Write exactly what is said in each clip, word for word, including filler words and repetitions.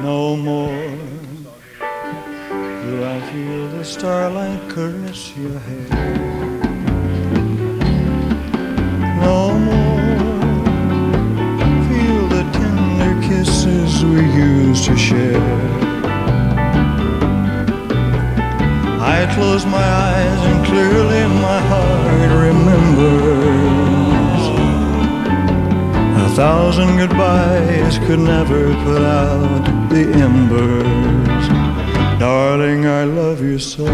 No more do I feel the starlight caress your hair. No more feel the tender kisses we used to share. I close my eyes and clearly my heart remembers. A thousand goodbyes could never put out the embers. Darling, I love you so,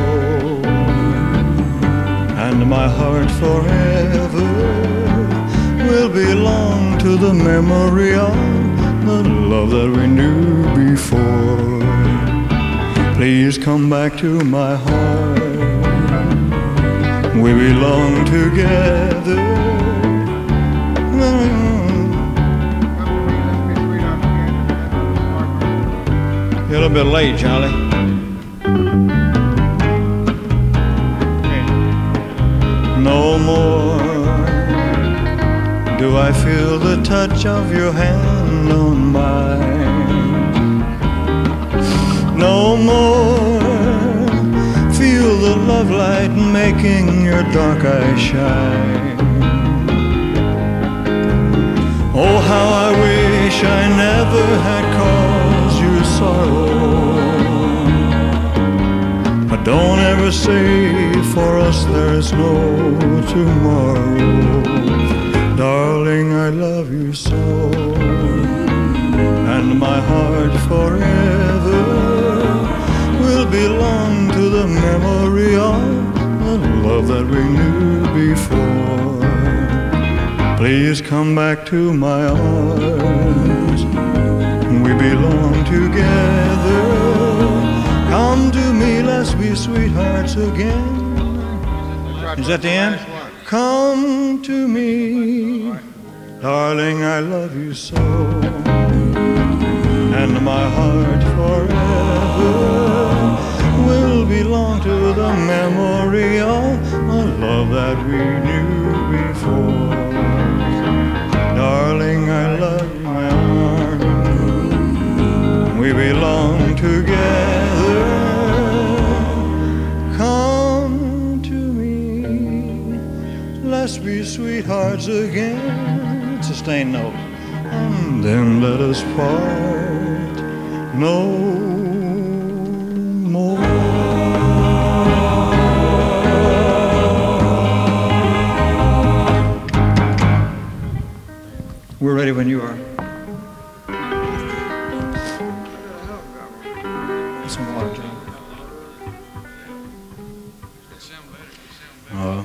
and my heart forever will belong to the memory of the love that we knew before. Please come back to my heart. We belong together. You're a little bit late, Charlie. No more do I feel the touch of your hand on mine. No more feel the love light making your dark eyes shine. Oh, how I wish I never had caused you sorrow. But don't ever say for us there's no tomorrow. Darling, I love you so, and my heart forever will belong to the memory of the love that we knew before. Please come back to my arms. We belong together. Come to me, let's be sweethearts again. Is that the end? Come to me, darling, I love you so, and my heart forever will belong to the memory of the love that we knew before. Darling, I love my arms. We belong together. Come to me, let's be sweethearts again. Sustained note. And then let us part no more. We're ready when you are. Some water, John. Uh,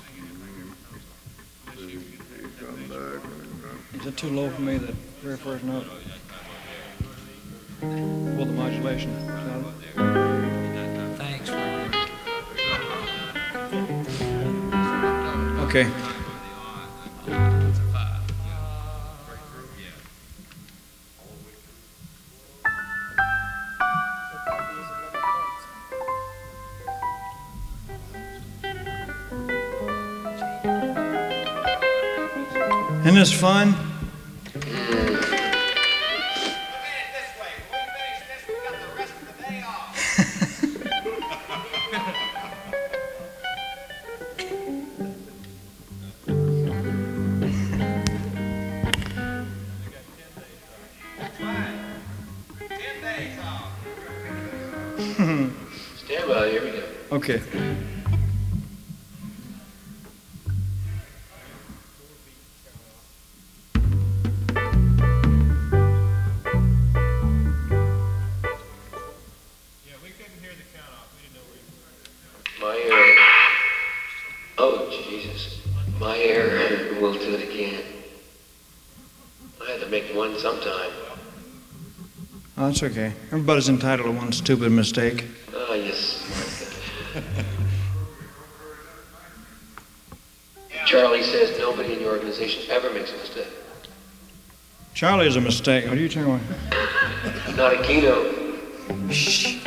is it too low for me, that very first note? Well, the modulation. Thanks. Okay. Isn't this fun? Stand by, here we go. Okay. My hair. Oh, Jesus. My hair. We'll do it again. I had to make one sometime. Oh, that's okay. Everybody's entitled to one stupid mistake. Ah, yes. Charlie says nobody in your organization ever makes a mistake. Charlie is a mistake. What are you talking about? Not a Keno. Shh.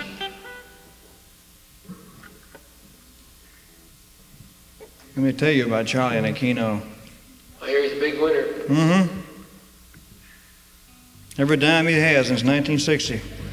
Let me tell you about Charlie and Aquino. I hear he's a big winner. Mm-hmm. Every dime he has since nineteen sixty.